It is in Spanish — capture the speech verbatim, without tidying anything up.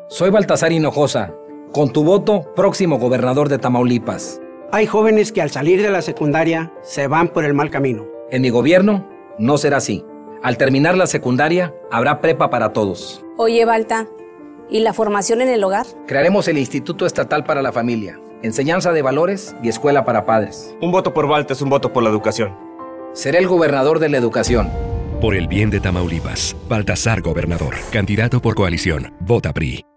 Soy Baltasar Hinojosa, con tu voto, próximo gobernador de Tamaulipas. Hay jóvenes que al salir de la secundaria se van por el mal camino. En mi gobierno no será así. Al terminar la secundaria, habrá prepa para todos. Oye, Balta, ¿y la formación en el hogar? Crearemos el Instituto Estatal para la Familia, enseñanza de valores y escuela para padres. Un voto por Balta es un voto por la educación. Seré el gobernador de la educación. Por el bien de Tamaulipas, Baltasar Gobernador, candidato por coalición. Vota P R I.